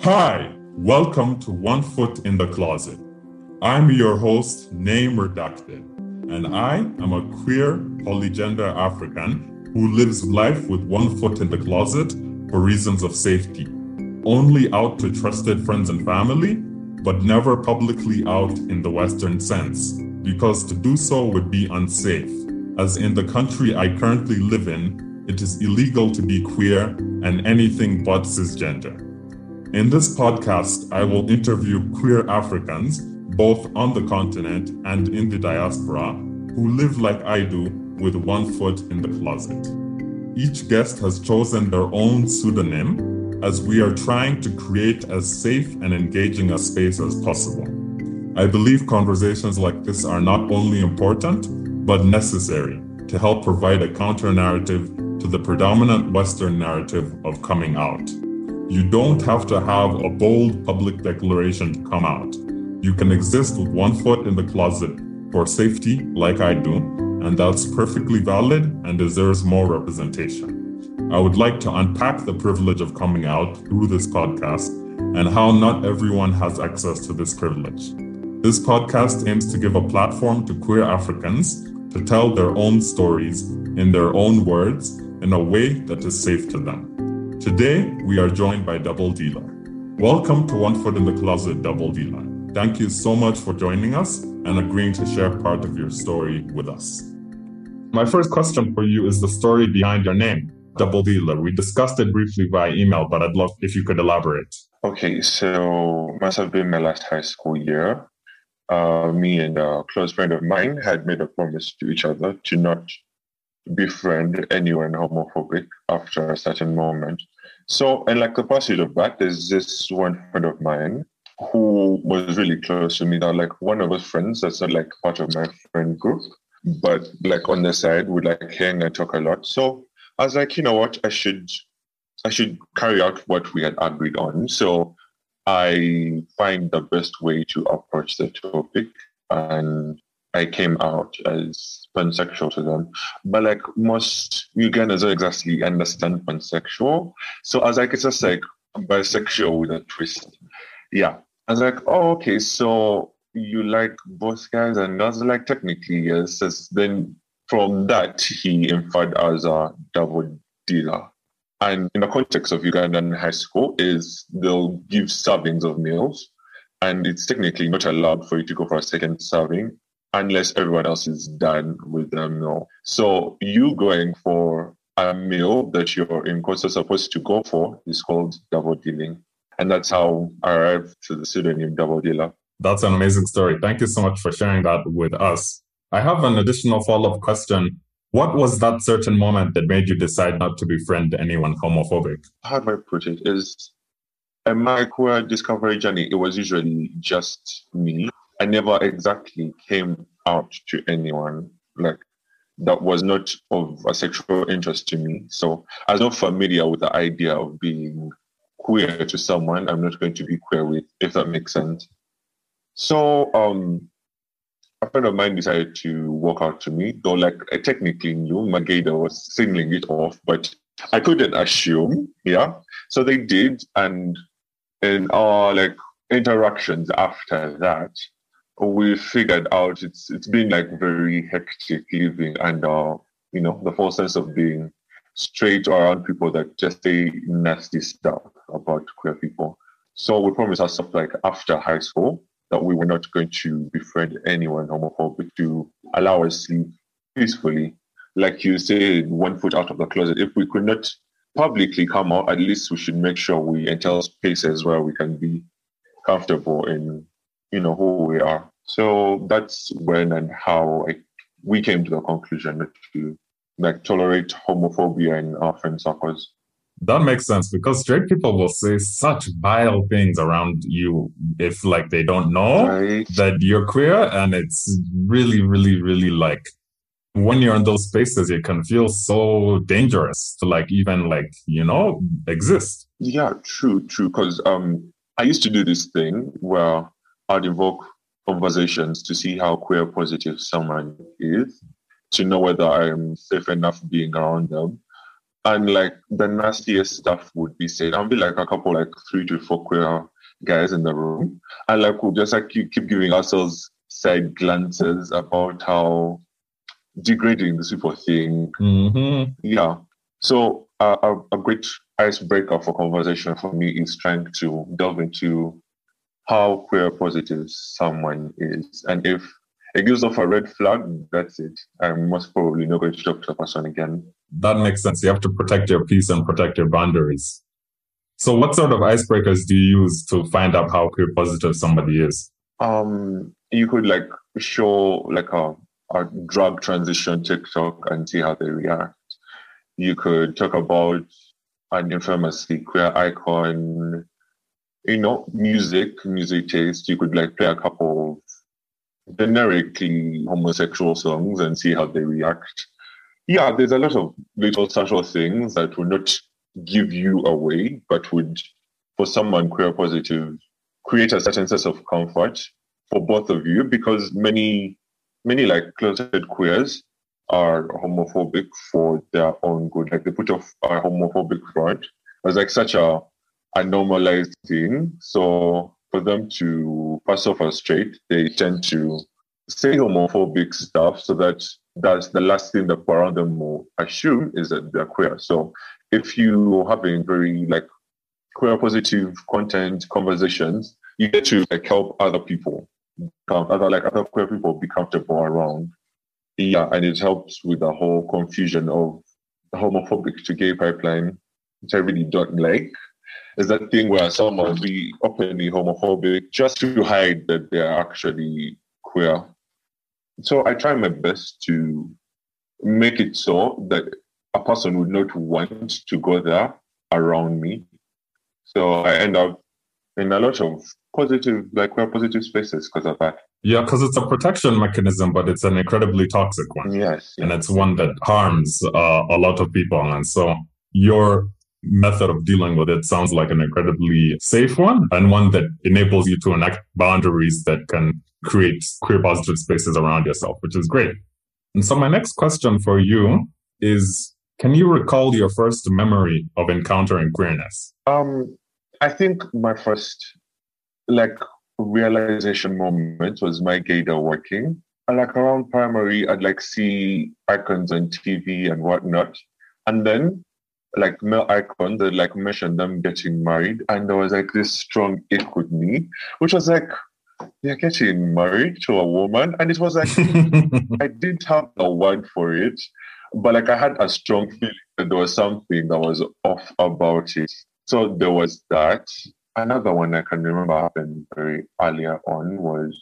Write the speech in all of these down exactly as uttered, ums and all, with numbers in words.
Hi, welcome to One Foot in the Closet. I'm your host, Name Redacted, and I am a queer, polygender African who lives life with one foot in the closet for reasons of safety. Only out to trusted friends and family, but never publicly out in the Western sense, because to do so would be unsafe, as in the country I currently live in, it is illegal to be queer and anything but cisgender. In this podcast, I will interview queer Africans, both on the continent and in the diaspora, who live like I do with one foot in the closet. Each guest has chosen their own pseudonym, as we are trying to create as safe and engaging a space as possible. I believe conversations like this are not only important, but necessary to help provide a counter-narrative to the predominant Western narrative of coming out. You don't have to have a bold public declaration to come out. You can exist with one foot in the closet for safety, like I do, and that's perfectly valid and deserves more representation. I would like to unpack the privilege of coming out through this podcast and how not everyone has access to this privilege. This podcast aims to give a platform to queer Africans to tell their own stories in their own words in a way that is safe to them. Today, we are joined by Double Dealer. Welcome to One Foot in the Closet, Double Dealer. Thank you so much for joining us and agreeing to share part of your story with us. My first question for you is the story behind your name, Double Dealer. We discussed it briefly by email, but I'd love if you could elaborate. Okay, so must have been my last high school year. Uh, me and a close friend of mine had made a promise to each other to not befriend anyone homophobic after a certain moment. So, and like the pursuit of that, there's this one friend of mine who was really close to me. That like one of his friends that's not like part of my friend group, but like on the side would like hang and talk a lot. So I was like, you know what, I should, I should carry out what we had agreed on. So I find the best way to approach the topic, and I came out as pansexual to them. But like most Ugandans don't exactly understand pansexual. So I was like, it's just like bisexual with a twist. Yeah. I was like, oh, okay, so you like both guys? And I was like, technically, yes. As then from that, he inferred as a double dealer. And in the context of Ugandan high school is they'll give servings of meals, and it's technically not allowed for you to go for a second serving unless everyone else is done with the meal. So you going for a meal that you're in course supposed to go for is called double dealing. And that's how I arrived to the pseudonym Double Dealer. That's an amazing story. Thank you so much for sharing that with us. I have an additional follow-up question. What was that certain moment that made you decide not to befriend anyone homophobic? How do I put it? Is in my queer discovery journey, it was usually just me. I never exactly came out to anyone like that was not of a sexual interest to me. So I was not familiar with the idea of being queer to someone I'm not going to be queer with, if that makes sense. So um, a friend of mine decided to walk out to me, though like I technically knew Mageda was signaling it off, but I couldn't assume, yeah. So they did, and in our like interactions after that, we figured out it's it's been like very hectic living under, you know, the false sense of being straight around people that just say nasty stuff about queer people. So we promised ourselves like after high school that we were not going to befriend anyone homophobic, to allow us sleep peacefully. Like you said, one foot out of the closet. If we could not publicly come out, at least we should make sure we enter spaces where we can be comfortable in, you know, who we are. So that's when and how I, we came to the conclusion that to like tolerate homophobia in our friend circles. That makes sense, because straight people will say such vile things around you if like they don't know right. that you're queer, and it's really, really, really like when you're in those spaces, it can feel so dangerous to like even like, you know, exist. Yeah, true, true. Because um, I used to do this thing where I'd invoke conversations to see how queer positive someone is, to know whether I'm safe enough being around them. And like the nastiest stuff would be said. I'll be like a couple, like three to four queer guys in the room. And like we'll just like keep, keep giving ourselves side glances about how degrading these people think. Mm-hmm. Yeah. So uh, a, a great icebreaker for conversation for me is trying to delve into how queer positive someone is. And if it gives off a red flag, that's it. I'm most probably not going to talk to the person again. That makes sense. You have to protect your peace and protect your boundaries. So what sort of icebreakers do you use to find out how queer positive somebody is? Um, you could like show like a, a drug transition TikTok and see how they react. You could talk about an infamously queer icon, you know, music, music taste. You could like play a couple of generically homosexual songs and see how they react. Yeah, there's a lot of little social things that would not give you away, but would, for someone queer positive, create a certain sense of comfort for both of you, because many, many like closeted queers are homophobic for their own good. Like they put off a homophobic front as like such a, a normalized thing. So for them to pass off as straight, they tend to say homophobic stuff so that that's the last thing that around them will assume is that they're queer. So if you are having very like queer positive content conversations, you get to like help other people, other like other queer people be comfortable around. Yeah, and it helps with the whole confusion of homophobic to gay pipeline, which I really don't like. Is that thing where someone will be openly homophobic just to hide that they're actually queer. So I try my best to make it so that a person would not want to go there around me. So I end up in a lot of positive, like queer positive spaces because of that. Yeah, because it's a protection mechanism, but it's an incredibly toxic one. Yes. And it's one that harms uh, a lot of people. And so your method of dealing with it sounds like an incredibly safe one, and one that enables you to enact boundaries that can create queer positive spaces around yourself, which is great. And so my next question for you is, can you recall your first memory of encountering queerness? Um, I think my first like realization moment was my gaydar working. And like around primary, I'd like see icons on T V and whatnot. And then like male icons that like mentioned them getting married. And there was like this strong ick with me, which was like, they're getting married to a woman. And it was like, I didn't have a word for it, but like I had a strong feeling that there was something that was off about it. So there was that. Another one I can remember happened very earlier on was,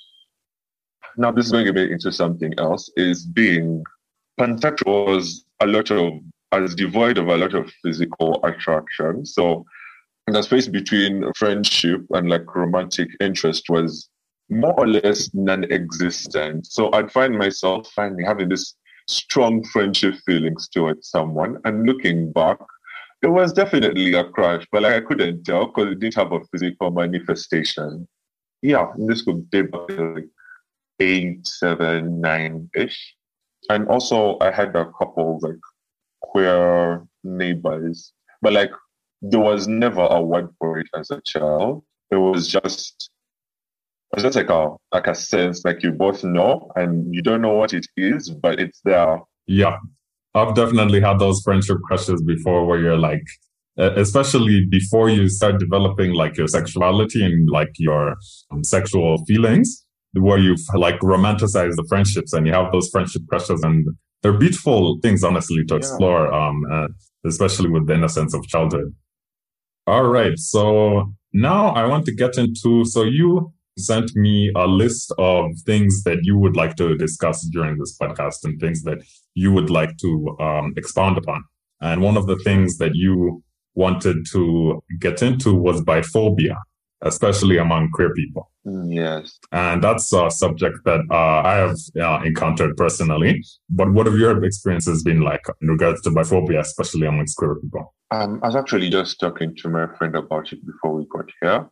now this is going a bit into something else, is being pansexual was a lot of, as devoid of a lot of physical attraction. So the space between friendship and like romantic interest was more or less non-existent. So I'd find myself finally having this strong friendship feelings towards someone, and looking back, it was definitely a crush, but like I couldn't tell because it didn't have a physical manifestation. Yeah, this could date back to like eight, seven, nine-ish. And also I had a couple of like queer neighbors, but like there was never a word for it as a child. It was just it was just like a like a sense, like you both know and you don't know what it is, but it's there. Yeah. I've definitely had those friendship crushes before where you're like, especially before you start developing like your sexuality and like your um, sexual feelings, where you've like romanticized the friendships and you have those friendship crushes, and they're beautiful things, honestly, to explore, yeah. um, uh, especially with the innocence of childhood. All right. So now I want to get into, so you sent me a list of things that you would like to discuss during this podcast and things that you would like to um, expound upon. And one of the things that you wanted to get into was biphobia, especially among queer people. Yes. And that's a subject that uh, I have uh, encountered personally. But what have your experiences been like in regards to biphobia, especially amongst queer people? Um, I was actually just talking to my friend about it before we got here.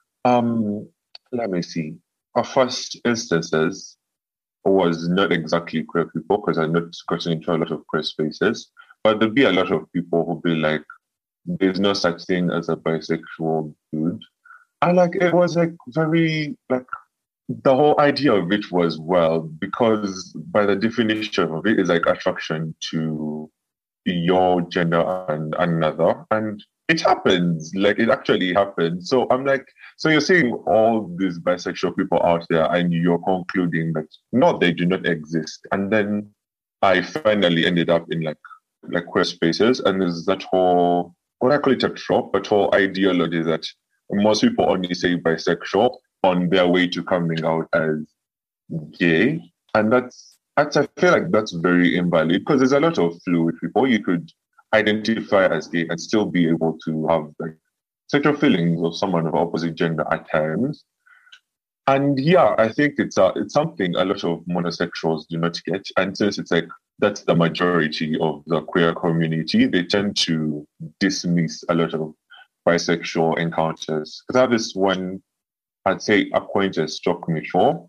Um, let me see. Our first instances was not exactly queer people because I not gotten into a lot of queer spaces, But there'll be a lot of people who'll be like, there's no such thing as a bisexual dude. And like, it was like very, like, the whole idea of it was, well, because by the definition of it is like attraction to your gender and another. And it happens, like it actually happens. So I'm like, so you're seeing all these bisexual people out there and you're concluding that no, they do not exist. And then I finally ended up in like like queer spaces, and there's that whole, what I call it a trope, but whole ideology that most people only say bisexual on their way to coming out as gay. And that's, that's I feel like that's very invalid, because there's a lot of fluid people. You could identify as gay and still be able to have like sexual feelings of someone of opposite gender at times. And yeah, I think it's a, it's something a lot of monosexuals do not get. And since it's like that's the majority of the queer community, they tend to dismiss a lot of bisexual encounters. Because I have this one, I'd say, acquaintance struck me for,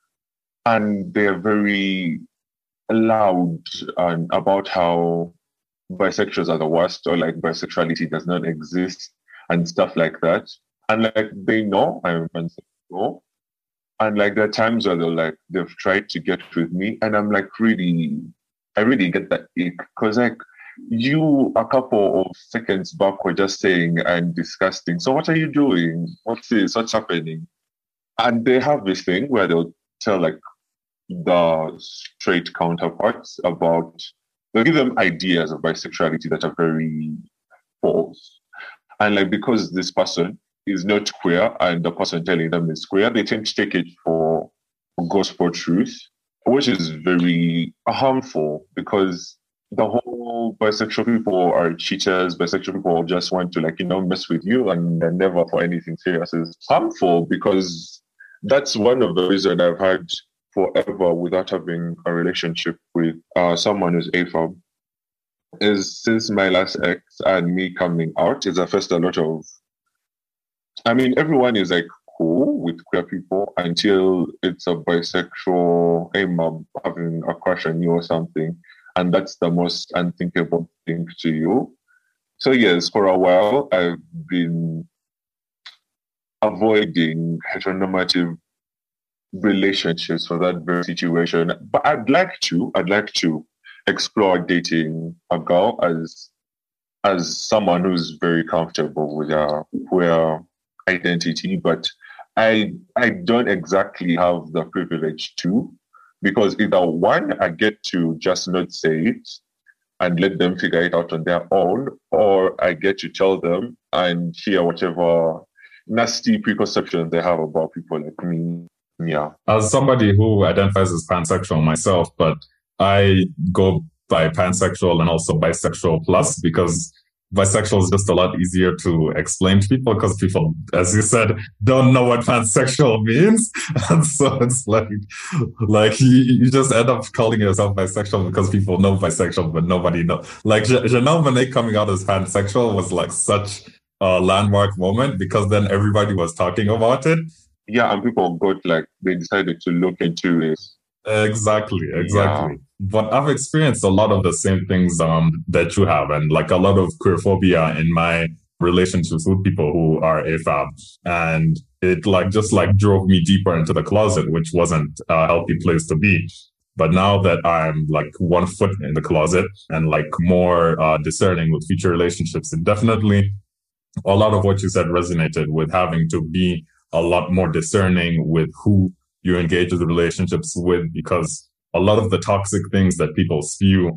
and they're very loud and about how bisexuals are the worst, or like bisexuality does not exist and stuff like that. And like they know I'm pansexual. And like there are times where they're like, they've tried to get with me, and I'm like, really, I really get that ick. Because like you a couple of seconds back were just saying and disgusting. So what are you doing? What's this? What's happening? And they have this thing where they'll tell like the straight counterparts about, they'll give them ideas of bisexuality that are very false. And like, because this person is not queer and the person telling them is queer, they tend to take it for gospel truth, which is very harmful, because the whole bisexual people are cheaters, bisexual people just want to like, you know, mess with you and they're never for anything serious is harmful, because that's one of the reasons I've had forever without having a relationship with uh, someone who's A F A B, is since my last ex and me coming out is the first a lot of, I mean, everyone is like cool with queer people until it's a bisexual, hey mom, having a crush on you or something. And that's the most unthinkable thing to you. So yes, for a while, I've been avoiding heteronormative relationships for that very situation. But I'd like to, I'd like to explore dating a girl as as someone who's very comfortable with a queer identity, but I I don't exactly have the privilege to, because either one, I get to just not say it and let them figure it out on their own, or I get to tell them and hear whatever nasty preconceptions they have about people like me. Yeah. As somebody who identifies as pansexual myself, but I go by pansexual and also bisexual plus, because bisexual is just a lot easier to explain to people, because people, as you said, don't know what pansexual means. And so it's like, like you, you just end up calling yourself bisexual because people know bisexual, but nobody knows. Like Janelle Monáe coming out as pansexual was like such a landmark moment, because then everybody was talking about it. Yeah, and people got like, they decided to look into it. Exactly, exactly. Yeah. But I've experienced a lot of the same things um that you have, and like a lot of queerphobia in my relationships with people who are A F A B. And it like just like drove me deeper into the closet, which wasn't a healthy place to be. But now that I'm like one foot in the closet and like more uh, discerning with future relationships, it definitely, a lot of what you said resonated with having to be a lot more discerning with who you engage with relationships with, because a lot of the toxic things that people spew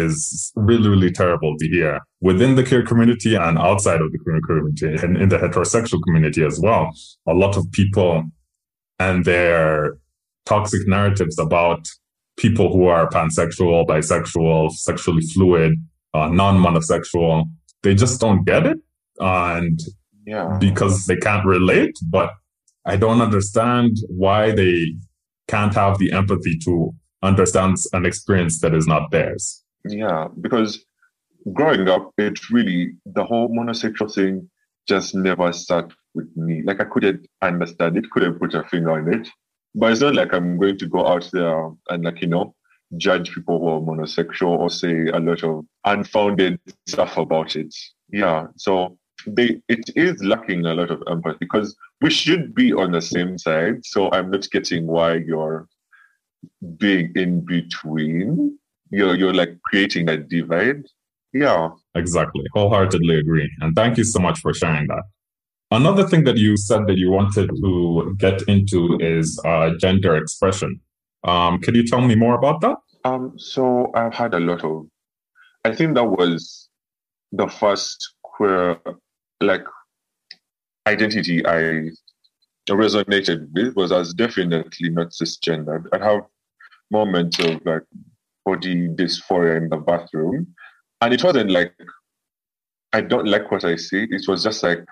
is really, really terrible to hear within the queer community and outside of the queer community, and in the heterosexual community as well. A lot of people and their toxic narratives about people who are pansexual, bisexual, sexually fluid, uh, non-monosexual, they just don't get it. And yeah, because they can't relate, but I don't understand why they can't have the empathy to understand an experience that is not theirs. Yeah, because growing up, it really, the whole monosexual thing just never sat with me. Like I couldn't understand it, couldn't put a finger on it. But it's not like I'm going to go out there and like, you know, judge people who are monosexual or say a lot of unfounded stuff about it. Yeah. So they it is lacking a lot of empathy because we should be on the same side. So I'm not getting why you're being in between. You're you're like creating a divide. Yeah. Exactly. Wholeheartedly agree. And thank you so much for sharing that. Another thing that you said that you wanted to get into is uh, gender expression. Um, could you tell me more about that? Um, so I've had a lot of, I think that was the first queer, like, identity I resonated with was as definitely not cisgendered. I'd have moments of like body dysphoria in the bathroom. And it wasn't like, I don't like what I see. It was just like,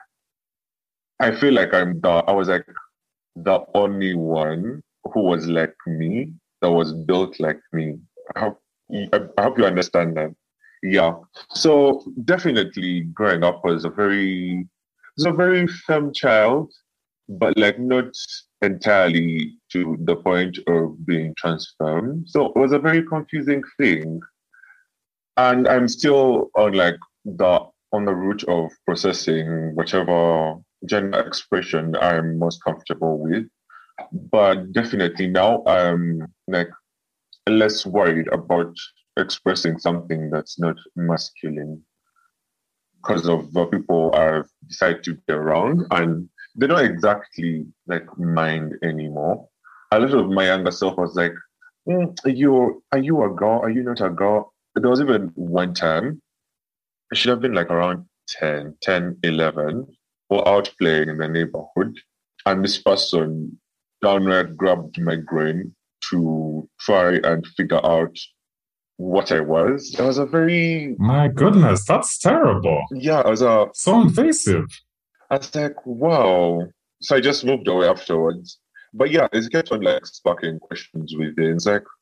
I feel like I'm the, I was like the only one who was like me, that was built like me. I hope, I hope you understand that. Yeah. So definitely growing up was a very, was a very femme child, but like not entirely to the point of being transformed. So it was a very confusing thing. And I'm still on like the, on the route of processing whichever gender expression I'm most comfortable with. But definitely now I'm like less worried about expressing something that's not masculine because of the people I've decided to be around, and they don't exactly like mind anymore. A lot of my younger self was like, mm, are you are you a girl? Are you not a girl? There was even one time, I should have been like around ten, ten, eleven, we're out playing in the neighborhood, and this person downright grabbed my brain to try and figure out what I was. It was a very... My goodness, that's terrible. Yeah, it was a... So invasive. I was like, wow. So I just moved away afterwards. But yeah, it kept on like sparking questions within. It's like,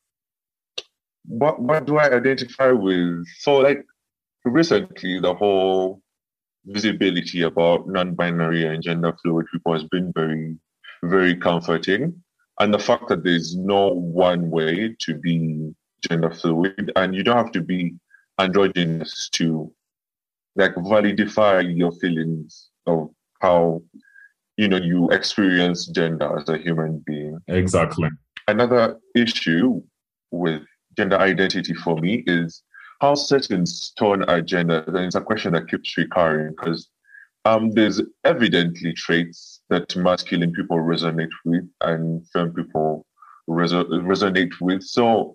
what what do I identify with? So like recently, the whole visibility about non-binary and gender fluid people has been very, very comforting. And the fact that there's no one way to be gender fluid, and you don't have to be androgynous to like validify your feelings of how, you know, you experience gender as a human being. Exactly. Another issue with gender identity for me is how set in stone are gender. And it's a question that keeps recurring because um, there's evidently traits that masculine people resonate with and femme people reso- resonate with. So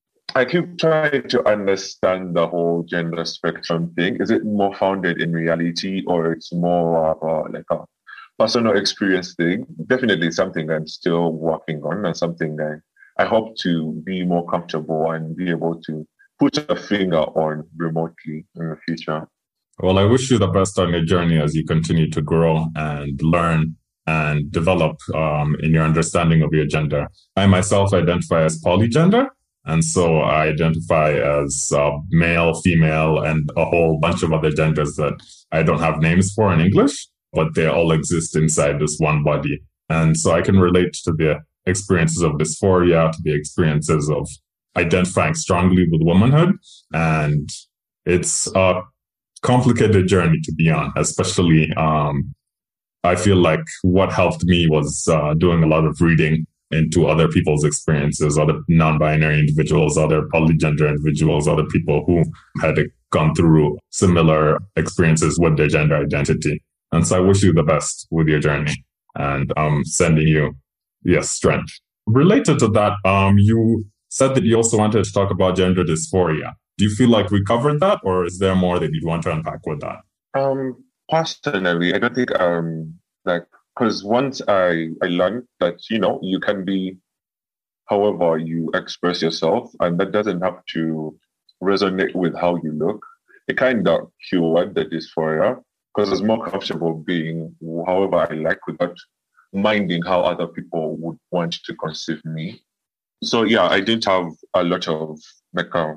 I keep trying to understand the whole gender spectrum thing. Is it more founded in reality, or it's more of a, like a personal experience thing? Definitely something I'm still working on, and something I, I hope to be more comfortable and be able to put a finger on remotely in the future. Well, I wish you the best on your journey as you continue to grow and learn and develop um, in your understanding of your gender. I myself identify as polygender. And so I identify as uh, male, female, and a whole bunch of other genders that I don't have names for in English, but they all exist inside this one body. And so I can relate to the experiences of dysphoria, to the experiences of identifying strongly with womanhood. And it's a complicated journey to be on, especially um, I feel like what helped me was uh, doing a lot of reading into other people's experiences, other non-binary individuals, other polygender individuals, other people who had gone through similar experiences with their gender identity. And so I wish you the best with your journey, and I'm sending you, yes, strength. Related to that, um, you said that you also wanted to talk about gender dysphoria. Do you feel like we covered that, or is there more that you'd want to unpack with that? Um, personally, I don't think um like because once I I learned that, you know, you can be however you express yourself, and that doesn't have to resonate with how you look. It kind of cured the dysphoria because it's more comfortable being however I like without minding how other people would want to conceive me. So yeah, I didn't have a lot of like a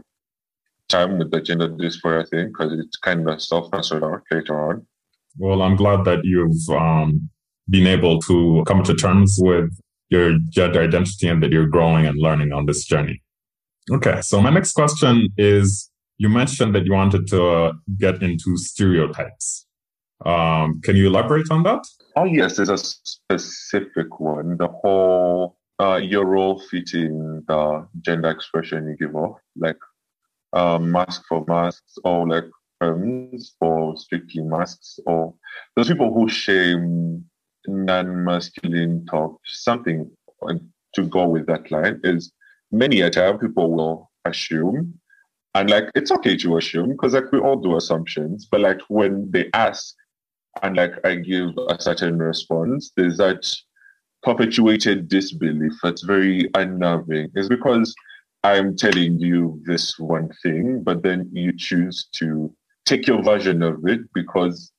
time with the gender dysphoria thing because it's kind of self-censored out later on. Well, I'm glad that you've um, been able to come to terms with your gender identity and that you're growing and learning on this journey. Okay, so my next question is, you mentioned that you wanted to uh, get into stereotypes. Um, can you elaborate on that? Oh, yes, there's a specific one. The whole uh, your role fitting the gender expression you give off, like um, mask for masks, or like terms for strictly masks, or those people who shame non-masculine talk, something to go with that line is many a time people will assume, and like it's okay to assume because like we all do assumptions, but like when they ask and like I give a certain response, there's that perpetuated disbelief that's very unnerving. It's because I'm telling you this one thing, but then you choose to take your version of it because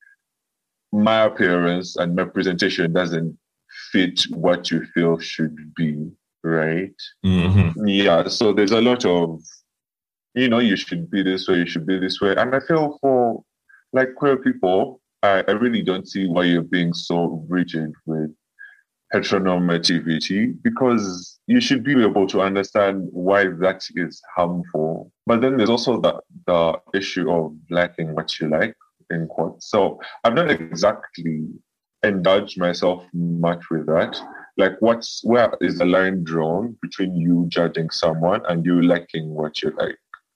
my appearance and my presentation doesn't fit what you feel should be, right? Mm-hmm. Yeah, so there's a lot of, you know, you should be this way, you should be this way. And I feel for like queer people, I, I really don't see why you're being so rigid with heteronormativity because you should be able to understand why that is harmful. But then there's also the, the issue of liking what you like, in quotes. So I've not exactly indulged myself much with that. Like, what's where is the line drawn between you judging someone and you liking what you like?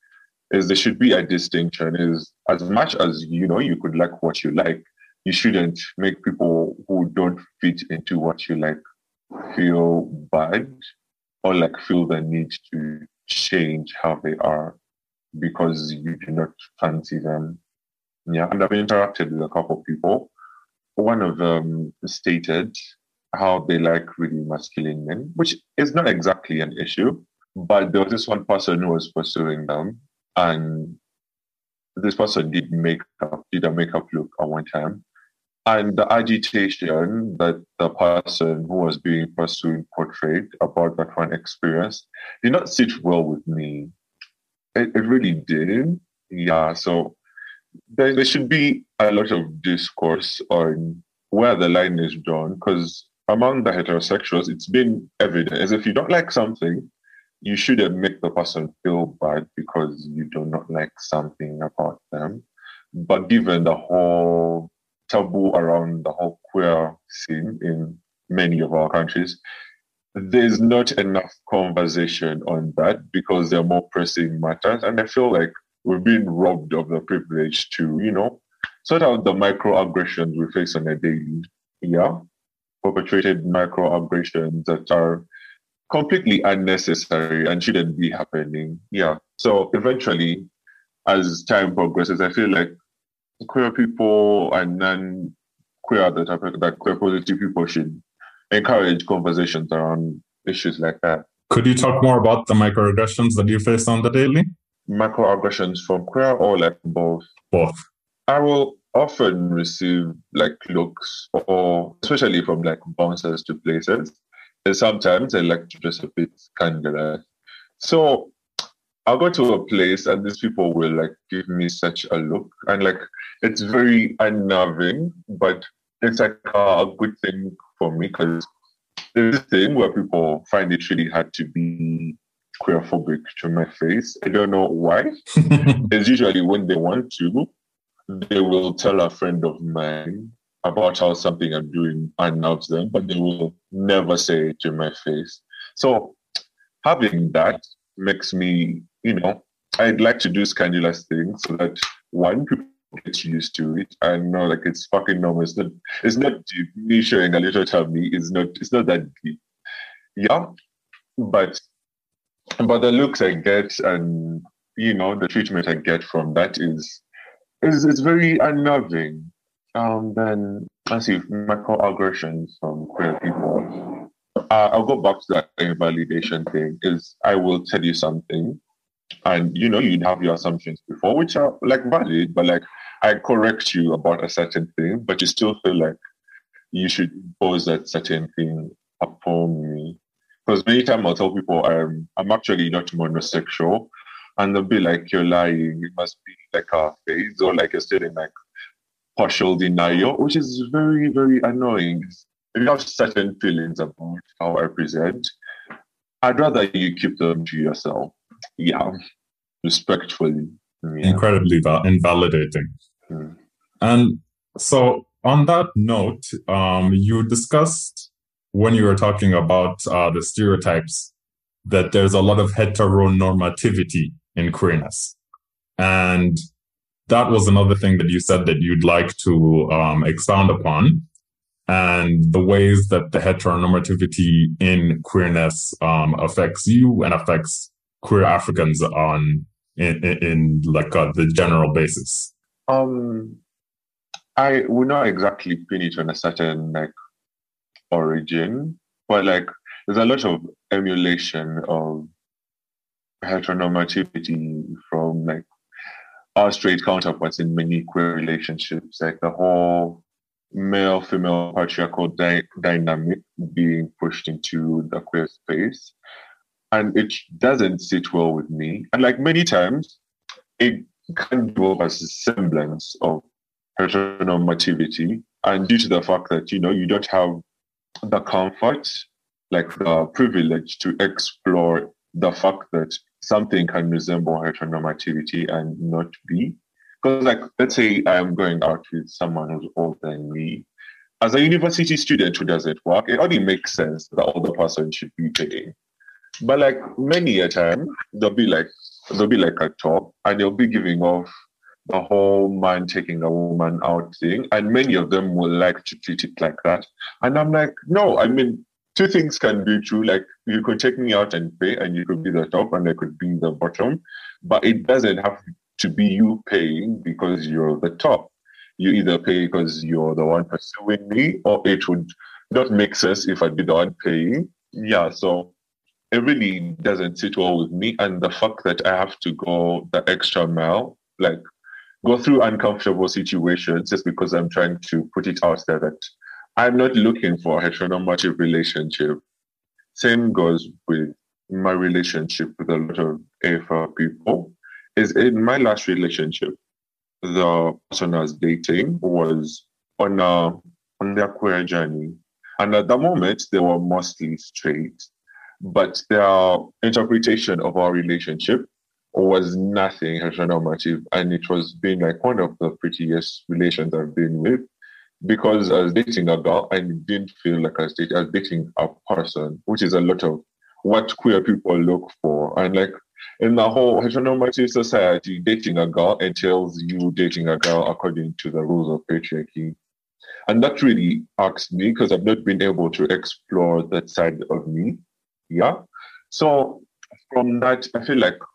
Is there should be a distinction. Is as much as you know you could like what you like, you shouldn't make people who don't fit into what you like feel bad or like feel the need to change how they are because you do not fancy them. Yeah, and I've interacted with a couple of people. One of them stated how they like really masculine men, which is not exactly an issue, but there was this one person who was pursuing them, and this person did makeup, did a makeup look at one time. And the agitation that the person who was being pursued portrayed about that one experience did not sit well with me. It, it really didn't. Yeah. So there, there should be a lot of discourse on where the line is drawn because among the heterosexuals, it's been evident as if you don't like something, you shouldn't make the person feel bad because you do not like something about them. But given the whole taboo around the whole queer scene in many of our countries, there's not enough conversation on that because there are more pressing matters. And I feel like we're being robbed of the privilege to, you know, sort out the microaggressions we face on a daily, yeah, perpetrated microaggressions that are completely unnecessary and shouldn't be happening. Yeah. So eventually, as time progresses, I feel like queer people and non-queer that are that queer positive people should encourage conversations around issues like that. Could you talk more about the microaggressions that you face on the daily? Microaggressions from queer or like both? Both. I will often receive like looks or especially from like bouncers to places. And sometimes I like to dress a bit scandalous. So I'll go to a place and these people will like give me such a look. And like it's very unnerving, but it's like a good thing for me because there's this thing where people find it really hard to be queerphobic to my face. I don't know why. It's usually when they want to, they will tell a friend of mine about how something I'm doing unnerves them, but they will never say it to my face. So having that makes me, you know, I'd like to do scandalous things so that one, people get used to it. I know like it's fucking normal. It's not it's not deep. Me showing a little tummy is not it's not that deep. Yeah. But but the looks I get and you know, the treatment I get from that is is is very unnerving. Um then I see microaggressions from queer people. Uh, I'll go back to that invalidation thing is I will tell you something and you know you'd have your assumptions before which are like valid but like I correct you about a certain thing but you still feel like you should impose that certain thing upon me because many times I'll tell people I'm I'm actually not monosexual and they'll be like you're lying, it must be like a phase or like you're still in like partial denial, which is very very annoying. If you have certain feelings about how I present, I'd rather you keep them to yourself. Yeah, respectfully. Yeah. Incredibly val- invalidating. Mm. And so, on that note, um, you discussed when you were talking about uh, the stereotypes that there's a lot of heteronormativity in queerness. And that was another thing that you said that you'd like to um, expound upon, and the ways that the heteronormativity in queerness um, affects you and affects queer Africans on in, in, in like uh, the general basis. Um, I would not exactly pin it on a certain like origin, but like there's a lot of emulation of heteronormativity from like our straight counterparts in many queer relationships, like the whole male female patriarchal dy- dynamic being pushed into the queer space. And it doesn't sit well with me. And like many times, it can give off a semblance of heteronormativity. And due to the fact that, you know, you don't have the comfort, like the privilege to explore the fact that something can resemble heteronormativity and not be. Because, like, let's say I'm going out with someone who's older than me. As a university student who doesn't work, it only makes sense that the older person should be paying. But like many a time, there'll be like there'll be like a talk, and they'll be giving off the whole man taking a woman out thing, and many of them will like to treat it like that. And I'm like, no, I mean, two things can be true. Like you could take me out and pay, and you could be the top, and I could be the bottom. But it doesn't have to be you paying because you're the top. You either pay because you're the one pursuing me, or it would not make sense if I'd be the one paying. Yeah, so it really doesn't sit well with me. And the fact that I have to go the extra mile, like go through uncomfortable situations just because I'm trying to put it out there that I'm not looking for a heteronormative relationship. Same goes with my relationship with a lot of A F L people. Is in my last relationship, the person I was dating was on a on their queer journey. And at the moment they were mostly straight, but their interpretation of our relationship was nothing heteronormative. And it was been like one of the prettiest relations I've been with, because I was dating a girl and it didn't feel like I was dating, I was dating a person, which is a lot of what queer people look for. And like in the whole heteronormative society, dating a girl entails you dating a girl according to the rules of patriarchy. And that really irks me because I've not been able to explore that side of me. Yeah. So from that, I feel like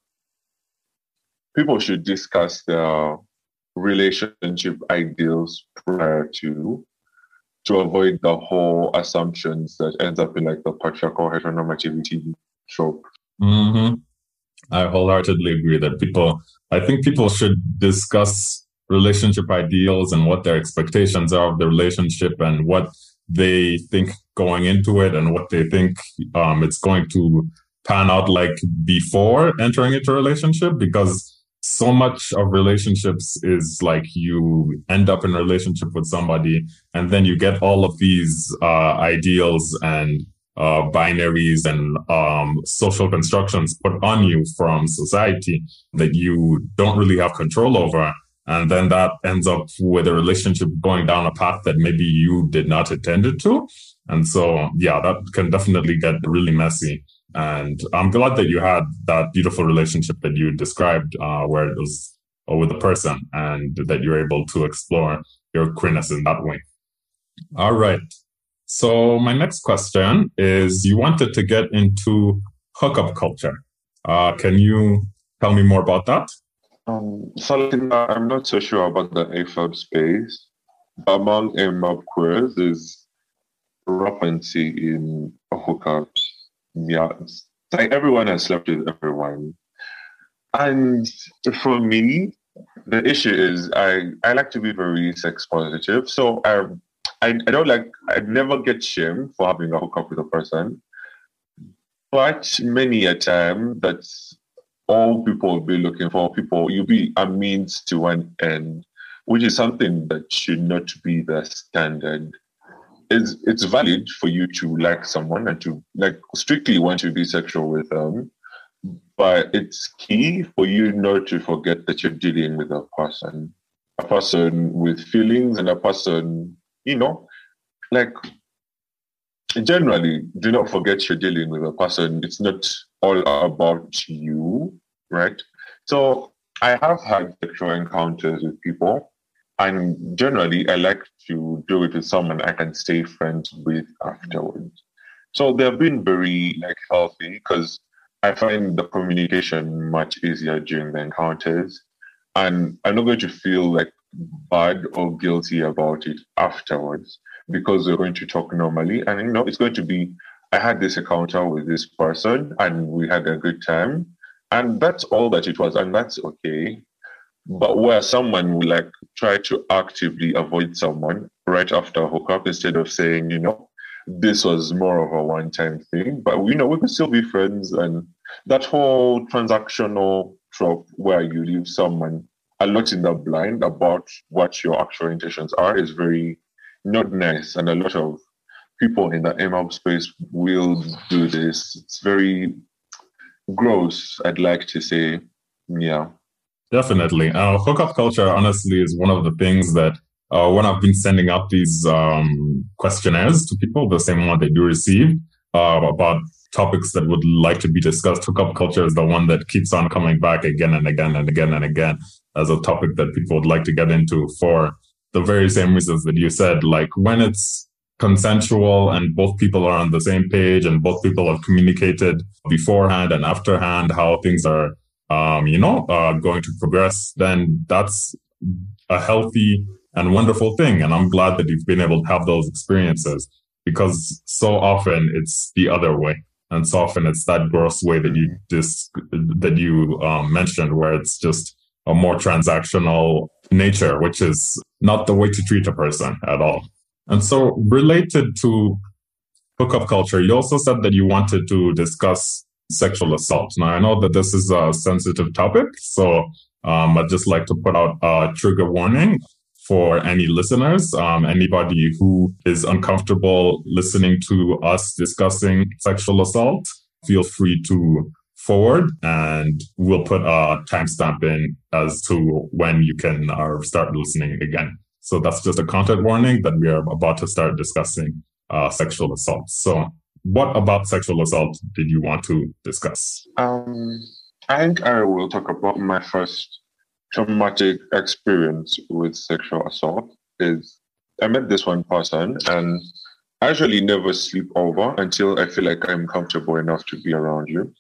people should discuss their relationship ideals prior to to avoid the whole assumptions that ends up in like the patriarchal heteronormativity trope. Mm-hmm. I wholeheartedly agree that people, I think people should discuss relationship ideals and what their expectations are of the relationship and what they think going into it and what they think um, it's going to pan out like before entering into a relationship, because so much of relationships is like you end up in a relationship with somebody and then you get all of these uh, ideals and uh, binaries and um, social constructions put on you from society that you don't really have control over. And then that ends up with a relationship going down a path that maybe you did not intend it to. And so, yeah, that can definitely get really messy. And I'm glad that you had that beautiful relationship that you described, uh, where it was uh, with a person and that you're able to explore your queerness in that way. All right. So my next question is, you wanted to get into hookup culture. Uh, can you tell me more about that? Um, so I'm not so sure about the A F A B space. Among A M A B queers, there's rampancy in hookups. Yeah, it's like everyone has slept with everyone. And for me, the issue is I, I like to be very sex positive. So I, I, I don't like, I never get shamed for having a hookup with a person. But many a time, that's all people will be looking for. People, you'll be a means to an end, which is something that should not be the standard. It's, it's valid for you to like someone and to like strictly want to be sexual with them. But it's key for you not to forget that you're dealing with a person, a person with feelings and a person, you know, like generally, do not forget you're dealing with a person. It's not all about you, right? So I have had sexual encounters with people, and generally, I like to do it with someone I can stay friends with afterwards. So they've been very like healthy because I find the communication much easier during the encounters, and I'm not going to feel like bad or guilty about it afterwards because we're going to talk normally. And, you know, it's going to be, I had this encounter with this person and we had a good time. And that's all that it was. And that's okay. But where someone will like try to actively avoid someone right after a hookup instead of saying, you know, this was more of a one time thing, but you know, we could still be friends. And that whole transactional trope where you leave someone a lot in the blind about what your actual intentions are is very not nice. And a lot of people in the M L space will do this. It's very gross, I'd like to say. Yeah. Definitely. Uh, hookup culture, honestly, is one of the things that uh, when I've been sending out these um, questionnaires to people, the same one they do receive, uh, about topics that would like to be discussed, hookup culture is the one that keeps on coming back again and again and again and again as a topic that people would like to get into for the very same reasons that you said. Like when it's consensual and both people are on the same page and both people have communicated beforehand and afterhand how things are Um, you know, uh, going to progress, then that's a healthy and wonderful thing. And I'm glad that you've been able to have those experiences because so often it's the other way. And so often it's that gross way that you dis- that you um, mentioned, where it's just a more transactional nature, which is not the way to treat a person at all. And so related to hookup culture, you also said that you wanted to discuss sexual assault. Now, I know that this is a sensitive topic, so um, I'd just like to put out a trigger warning for any listeners. Um, anybody who is uncomfortable listening to us discussing sexual assault, feel free to forward and we'll put a timestamp in as to when you can uh, start listening again. So that's just a content warning that we are about to start discussing uh, sexual assault. So what about sexual assault did you want to discuss? Um, I think I will talk about my first traumatic experience with sexual assault. Is I met this one person and I actually never sleep over until I feel like I'm comfortable enough to be around you.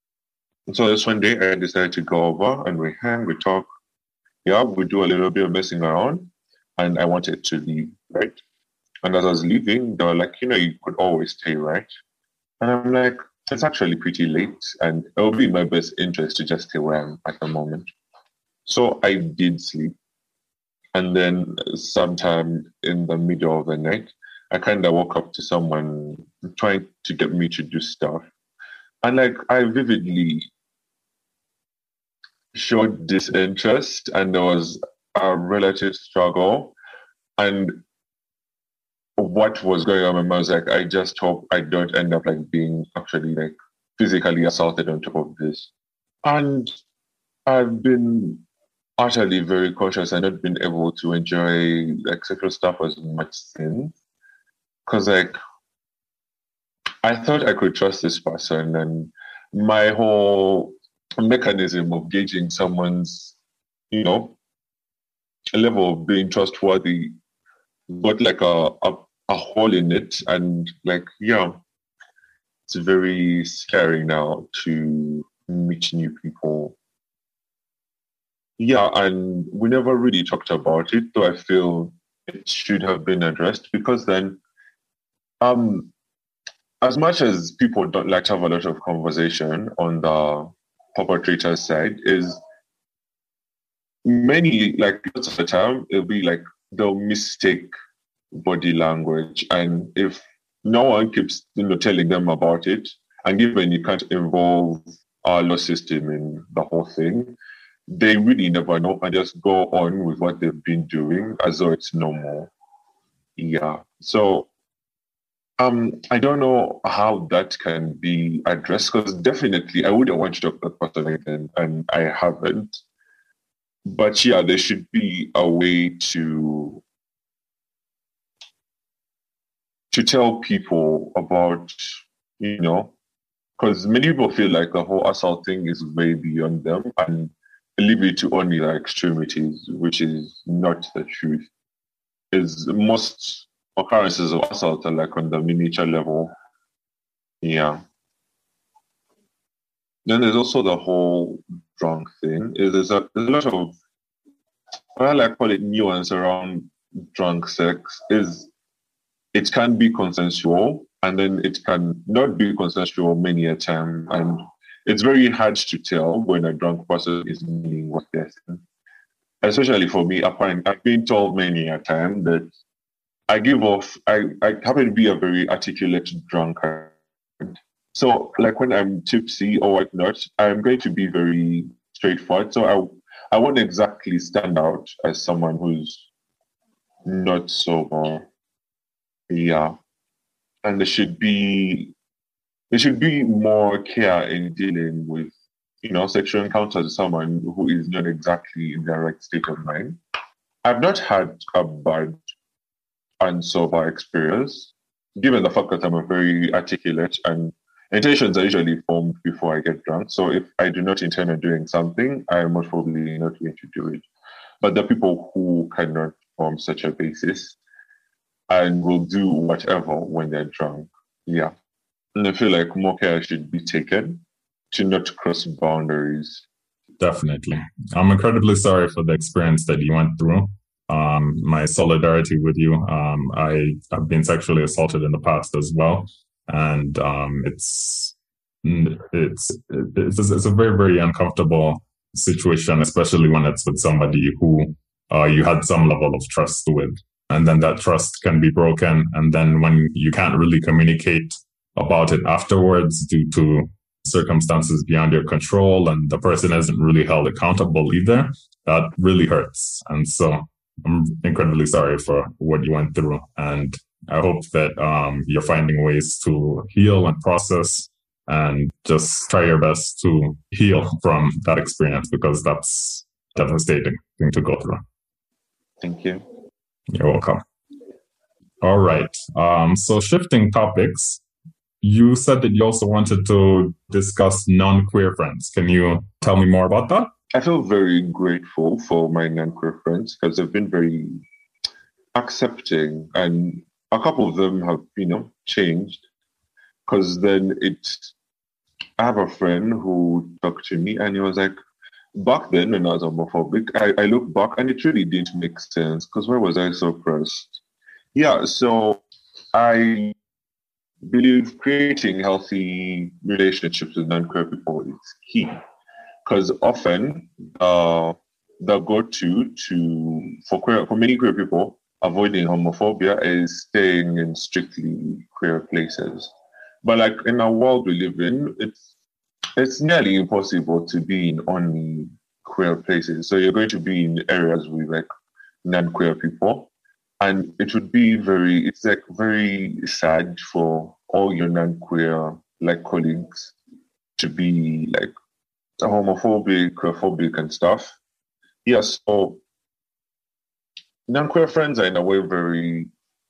And so this one day I decided to go over and we hang, we talk. Yeah, we do a little bit of messing around and I wanted to leave, right? And as I was leaving, they were like, you know, you could always stay, right? And I'm like, it's actually pretty late and it'll be in my best interest to just stay where I'm at the moment. So I did sleep. And then sometime in the middle of the night, I kind of woke up to someone trying to get me to do stuff. And like, I vividly showed disinterest and there was a relative struggle. And what was going on in my mind was like, I just hope I don't end up like being actually like physically assaulted on top of this. And I've been utterly very cautious and not been able to enjoy like sexual stuff as much since. Cause like I thought I could trust this person and my whole mechanism of gauging someone's, you know, level of being trustworthy got like a, a a hole in it, and like yeah, it's very scary now to meet new people. Yeah, and we never really talked about it, though I feel it should have been addressed because then, um, as much as people don't like to have a lot of conversation on the perpetrator's side, is many like lots of the time it'll be like they'll mistake body language, and if no one keeps you know telling them about it, and given you can't involve our law system in the whole thing, they really never know and just go on with what they've been doing as though it's normal. Yeah. So Um, I don't know how that can be addressed because definitely I wouldn't want to talk to that person again, and I haven't. But yeah, there should be a way to to tell people about, you know, because many people feel like the whole assault thing is way beyond them and leave it to only the extremities, which is not the truth. Is most occurrences of assault are like on the miniature level. Yeah. Then there's also the whole drunk thing. Is there's a there's a lot of what I like call it nuance around drunk sex is it can be consensual and then it can not be consensual many a time. And it's very hard to tell when a drunk person is meaning what they're saying. Especially for me, apparently, I've been told many a time that I give off, I, I happen to be a very articulate drunkard. So, like when I'm tipsy or whatnot, I'm going to be very straightforward. So, I, I won't exactly stand out as someone who's not sober. Yeah. And there should be there should be more care in dealing with, you know, sexual encounters with someone who is not exactly in their right state of mind. I've not had a bad and sober experience, given the fact that I'm a very articulate and intentions are usually formed before I get drunk. So if I do not intend on doing something, I am most probably not going to do it. But the people who cannot form such a basis and will do whatever when they're drunk, yeah. And I feel like more care should be taken to not cross boundaries. Definitely. I'm incredibly sorry for the experience that you went through. Um, my solidarity with you. Um, I have been sexually assaulted in the past as well. And um, it's, it's, it's, it's a very, very uncomfortable situation, especially when it's with somebody who uh, you had some level of trust with. And then that trust can be broken. And then when you can't really communicate about it afterwards due to circumstances beyond your control and the person isn't really held accountable either, that really hurts. And so I'm incredibly sorry for what you went through. And I hope that um, you're finding ways to heal and process and just try your best to heal from that experience because that's a devastating thing to go through. Thank you. You're welcome. All right. Um, so shifting topics, you said that you also wanted to discuss non-queer friends. Can you tell me more about that? I feel very grateful for my non-queer friends because they've been very accepting, and a couple of them have, you know, changed. Because then it, I have a friend who talked to me and he was like, back then when I was homophobic, I, I look back and it really didn't make sense because why was I so pressed? Yeah, so I believe creating healthy relationships with non-queer people is key because often uh, the go-to to for queer for many queer people avoiding homophobia is staying in strictly queer places. But like in a world we live in, it's it's nearly impossible to be in only queer places. So you're going to be in areas with like non-queer people. And it would be very, it's like very sad for all your non-queer like colleagues to be like homophobic, queerphobic and stuff. Yes, yeah, so non-queer friends are in a way very,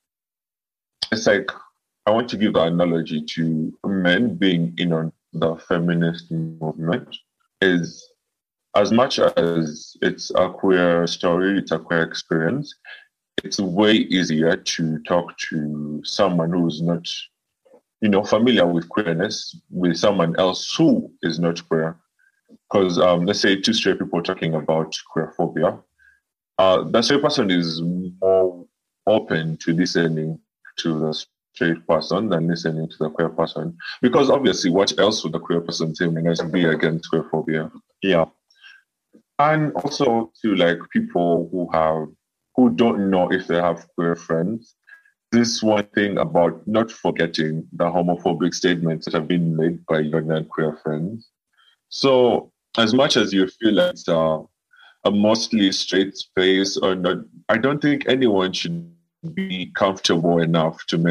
it's like, I want to give the analogy to men being in on the feminist movement is as much as it's a queer story, it's a queer experience, it's way easier to talk to someone who's not, you know, familiar with queerness with someone else who is not queer. Because um, let's say two straight people talking about queerphobia, uh, the straight person is more open to listening to the straight person than listening to the queer person. Because obviously, what else would the queer person say when to be against queerphobia? Yeah. And also to like people who have who don't know if they have queer friends. This one thing about not forgetting the homophobic statements that have been made by your non-queer friends. So as much as you feel like it's a, a mostly straight space or not, I don't think anyone should be comfortable enough to make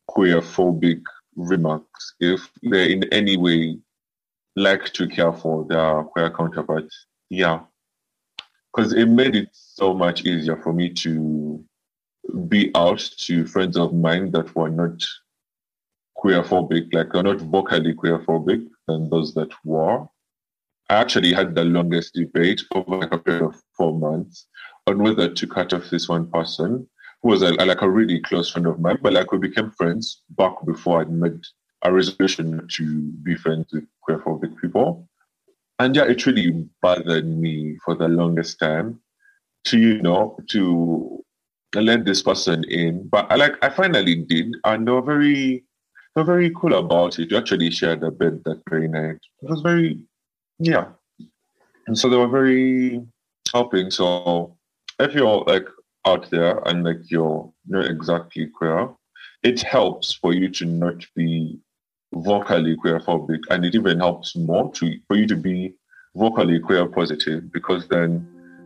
queerphobic remarks if they in any way like to care for their queer counterparts. Yeah. Because it made it so much easier for me to be out to friends of mine that were not queerphobic, like are not vocally queerphobic, than those that were. I actually had the longest debate over like a period of four months on whether to cut off this one person who was a, like a really close friend of mine, but like we became friends back before I'd made a resolution to be friends with queerphobic people. And yeah, it really bothered me for the longest time to, you know, to let this person in. But I like I finally did, and they were very they were very cool about it. We actually shared a bed that very night. It was very yeah. And so they were very helping. So if you're like out there and like you're not exactly queer, it helps for you to not be vocally queerphobic, and it even helps more to for you to be vocally queer positive, because then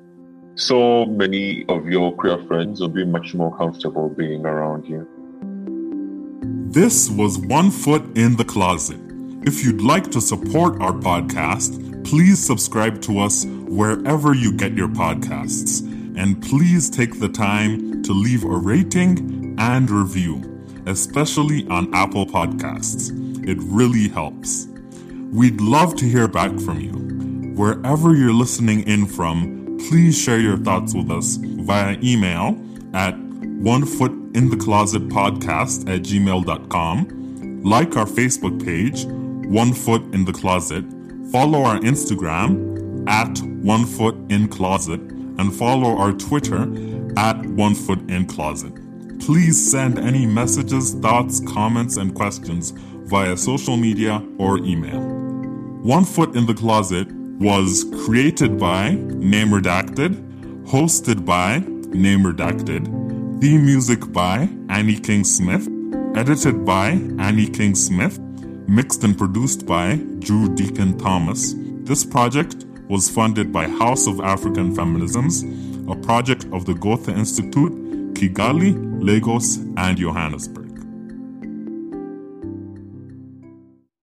so many of your queer friends will be much more comfortable being around you. This was One Foot in the Closet. If you'd like to support our podcast, please subscribe to us wherever you get your podcasts, and please take the time to leave a rating and review, especially on Apple Podcasts. It really helps. We'd love to hear back from you. Wherever you're listening in from, please share your thoughts with us via email at onefootintheclosetpodcast at gmail dot com. Like our Facebook page, One Foot in the Closet. Follow our Instagram at One Foot in Closet, and follow our Twitter at One Foot in Closet. Please send any messages, thoughts, comments, and questions via social media or email. One Foot in the Closet was created by Name Redacted, hosted by Name Redacted, theme music by Annie King Smith, edited by Annie King Smith, mixed and produced by Drew Deacon Thomas. This project was funded by House of African Feminisms, a project of the Goethe Institute, Kigali, Lagos, and Johannesburg.